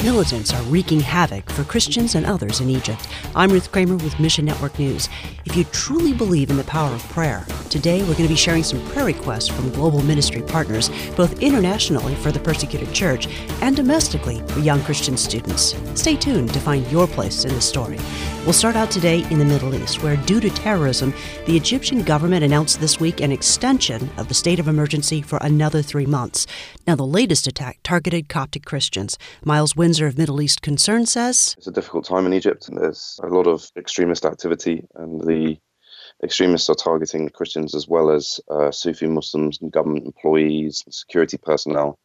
Militants are wreaking havoc for Christians and others in Egypt. I'm Ruth Kramer with Mission Network News. If you truly believe in the power of prayer, today we're going to be sharing some prayer requests from global ministry partners, both internationally for the persecuted church and domestically for young Christian students. Stay tuned to find your place in the story. We'll start out today in the Middle East, where due to terrorism, the Egyptian government announced this week an extension of the state of emergency for another 3 months. Now, the latest attack targeted Coptic Christians. Miles Windsor of Middle East Concern says, it's a difficult time in Egypt. There's a lot of extremist activity, and the extremists are targeting Christians as well as Sufi Muslims and government employees and security personnel.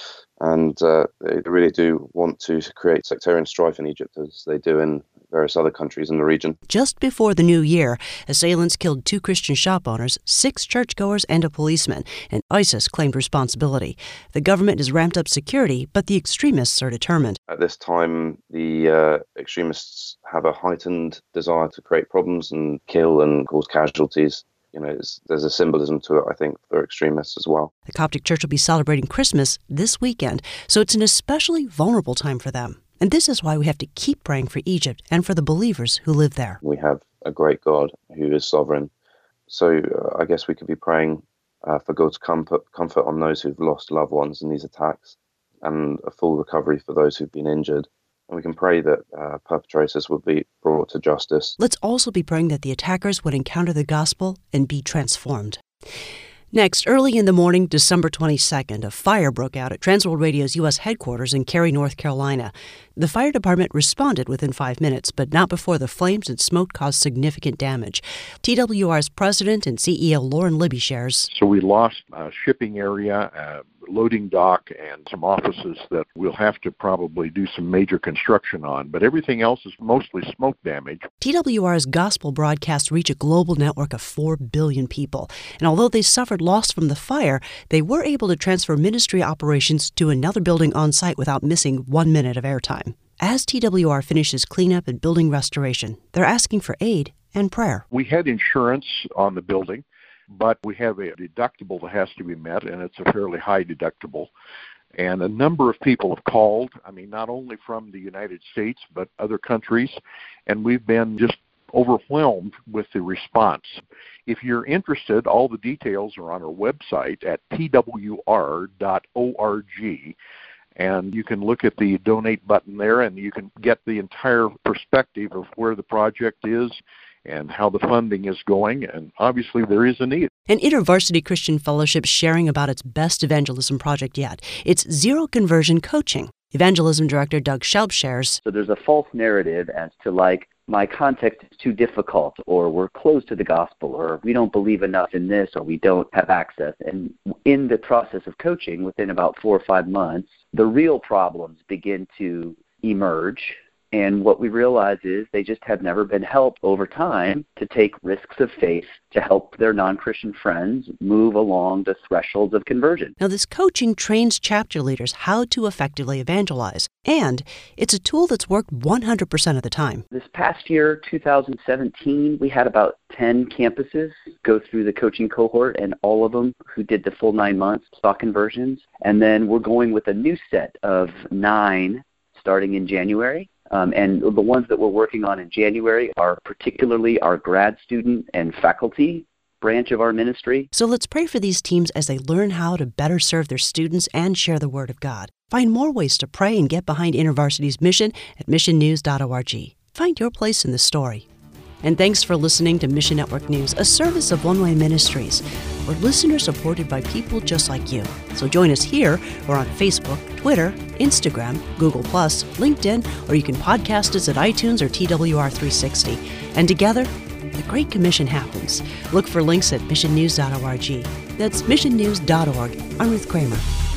And they really do want to create sectarian strife in Egypt, as they do in various other countries in the region. Just before the new year, assailants killed 2 Christian shop owners, 6 churchgoers, and a policeman, and ISIS claimed responsibility. The government has ramped up security, but the extremists are determined. At this time, the extremists have a heightened desire to create problems and kill and cause casualties. You know, there's a symbolism to it, I think, for extremists as well. The Coptic Church will be celebrating Christmas this weekend, so it's an especially vulnerable time for them. And this is why we have to keep praying for Egypt and for the believers who live there. We have a great God who is sovereign. So I guess we could be praying for God's comfort on those who've lost loved ones in these attacks, and a full recovery for those who've been injured. And we can pray that perpetrators will be brought to justice. Let's also be praying that the attackers would encounter the gospel and be transformed. Next, early in the morning, December 22nd, a fire broke out at Transworld Radio's U.S. headquarters in Cary, North Carolina. The fire department responded within 5 minutes, but not before the flames and smoke caused significant damage. TWR's president and CEO Lauren Libby shares, so we lost a shipping area, a loading dock, and some offices that we'll have to probably do some major construction on, but everything else is mostly smoke damage. TWR's gospel broadcasts reach a global network of 4 billion people, and although they suffered loss from the fire, they were able to transfer ministry operations to another building on site without missing 1 minute of airtime. As TWR finishes cleanup and building restoration, they're asking for aid and prayer. We had insurance on the building, but we have a deductible that has to be met, and it's a fairly high deductible. And a number of people have called, not only from the United States, but other countries, and we've been just overwhelmed with the response. If you're interested, all the details are on our website at twr.org, and you can look at the donate button there, and you can get the entire perspective of where the project is and how the funding is going, and obviously there is a need. An InterVarsity Christian Fellowship sharing about its best evangelism project yet. It's Zero Conversion Coaching. Evangelism Director Doug Schaub shares, so there's a false narrative as to my context is too difficult, or we're closed to the gospel, or we don't believe enough in this, or we don't have access. And in the process of coaching, within about 4 or 5 months, the real problems begin to emerge. And what we realize is they just have never been helped over time to take risks of faith to help their non-Christian friends move along the thresholds of conversion. Now, this coaching trains chapter leaders how to effectively evangelize, and it's a tool that's worked 100% of the time. This past year, 2017, we had about 10 campuses go through the coaching cohort, and all of them who did the full 9 months saw conversions. And then we're going with a new set of 9 starting in January. And the ones that we're working on in January are particularly our grad student and faculty branch of our ministry. So let's pray for these teams as they learn how to better serve their students and share the Word of God. Find more ways to pray and get behind InterVarsity's mission at missionnews.org. Find your place in the story. And thanks for listening to Mission Network News, a service of One Way Ministries. We're listener-supported by people just like you. So join us here or on Facebook, Twitter, Instagram, Google+, LinkedIn, or you can podcast us at iTunes or TWR360. And together, the Great Commission happens. Look for links at missionnews.org. That's missionnews.org. I'm Ruth Kramer.